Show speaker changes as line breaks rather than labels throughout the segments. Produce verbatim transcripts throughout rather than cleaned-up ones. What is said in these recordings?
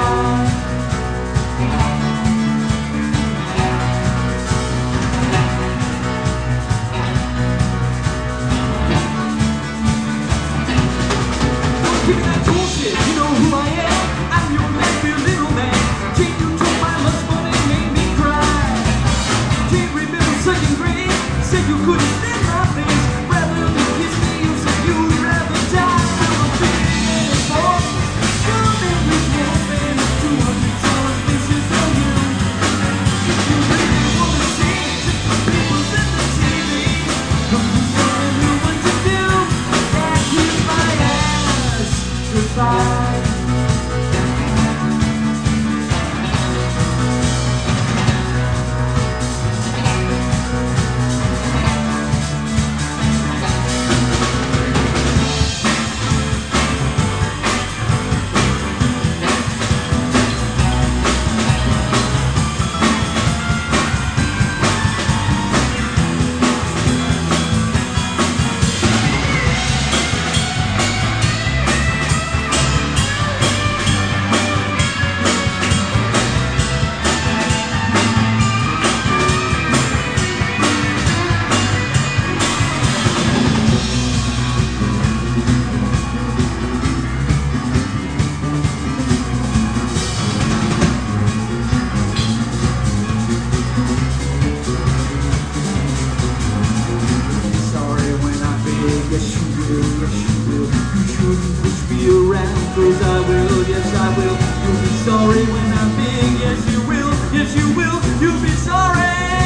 Cause I will, yes I will. You'll be sorry when I'm big, yes you will, yes you will, you'll be sorry.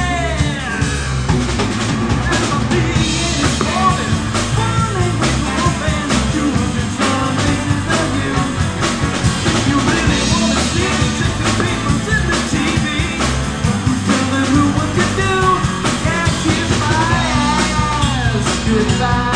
And I'm big and it's falling, falling with the open, two hundred some faces of you. If you really wanna see me, check the papers and the T V. Who's telling who what to do? Yeah, kiss my ass goodbye.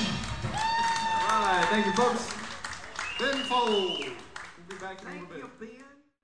Thank you, folks. Ben Folds. We'll be back in a little bit.